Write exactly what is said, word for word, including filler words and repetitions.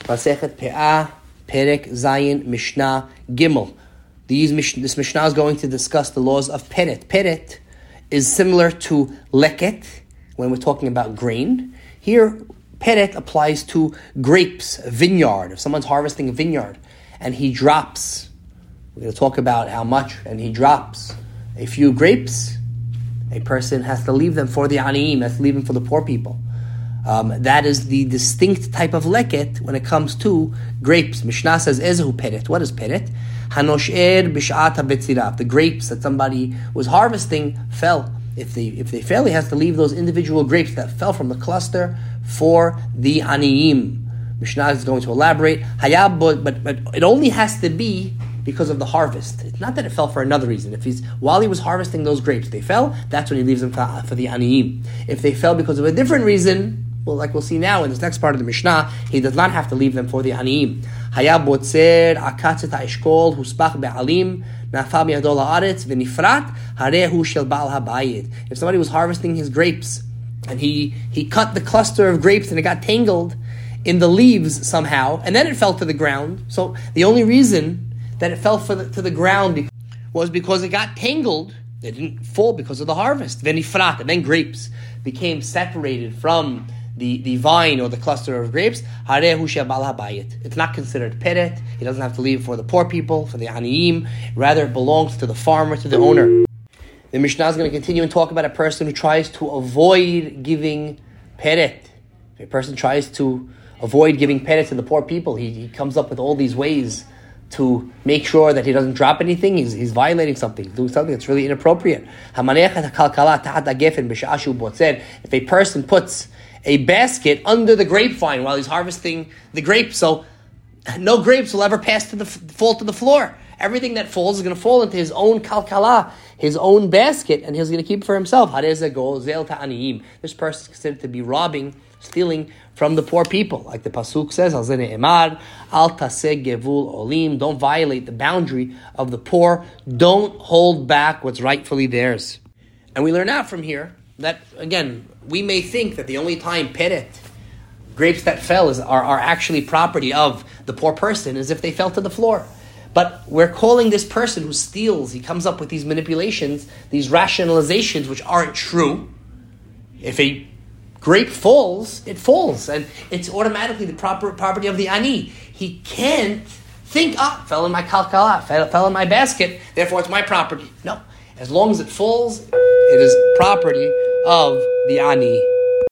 Masechet Pe'ah, Perek Zayin, Mishnah Gimel. These this Mishnah is going to discuss the laws of Peret. Peret is similar to Leket when we're talking about grain. Here, Peret applies to grapes, a vineyard. If someone's harvesting a vineyard and he drops, we're going to talk about how much, and he drops a few grapes, a person has to leave them for the aniyim, has to leave them for the poor people. Um, that is the distinct type of leket when it comes to grapes. Mishnah says, Ezehu peret. What is peret? Hanosher b'shat habetzirah. The grapes that somebody was harvesting fell. If they if they fell, he has to leave those individual grapes that fell from the cluster for the aniyim. Mishnah is going to elaborate. Hayab, but, but but it only has to be because of the harvest. It's not that it fell for another reason. If he's while he was harvesting those grapes, they fell, that's when he leaves them for, for the aniyim. If they fell because of a different reason, well, like we'll see now in this next part of the Mishnah, he does not have to leave them for the aniyim. Hayab botzer akatzet ha'eshkol huspach be'alim nafal miyado la'aretz v'nifrat harehu shel ba'al habayit. If somebody was harvesting his grapes and he he cut the cluster of grapes and it got tangled in the leaves somehow, and then it fell to the ground. So the only reason that it fell for the, to the ground was because it got tangled. It didn't fall because of the harvest. V'nifrat, and then grapes became separated from the, the vine or the cluster of grapes. Harehu shel ba'al habayit. It's not considered peret. He doesn't have to leave for the poor people, for the aniyim. Rather, it belongs to the farmer, to the owner. The Mishnah is going to continue and talk about a person who tries to avoid giving peret. If a person tries to avoid giving peret to the poor people, he, he comes up with all these ways to make sure that he doesn't drop anything. He's, he's violating something, doing something that's really inappropriate. If a person puts a basket under the grapevine while he's harvesting the grapes, so no grapes will ever pass to the fall to the floor. Everything that falls is going to fall into his own kalkala, his own basket, and he's going to keep it for himself. This person is considered to be robbing, stealing from the poor people. Like the Pasuk says, Al taseh gevul olim, don't violate the boundary of the poor. Don't hold back what's rightfully theirs. And we learn out from here that, again, we may think that the only time peret, grapes that fell, is, are, are actually property of the poor person, is if they fell to the floor. But we're calling this person who steals, he comes up with these manipulations, these rationalizations which aren't true. If a grape falls, it falls, and it's automatically the proper property of the ani. He can't think, ah, fell in my kalkala, fell, fell in my basket, therefore it's my property. No. As long as it falls, it is property of the ani.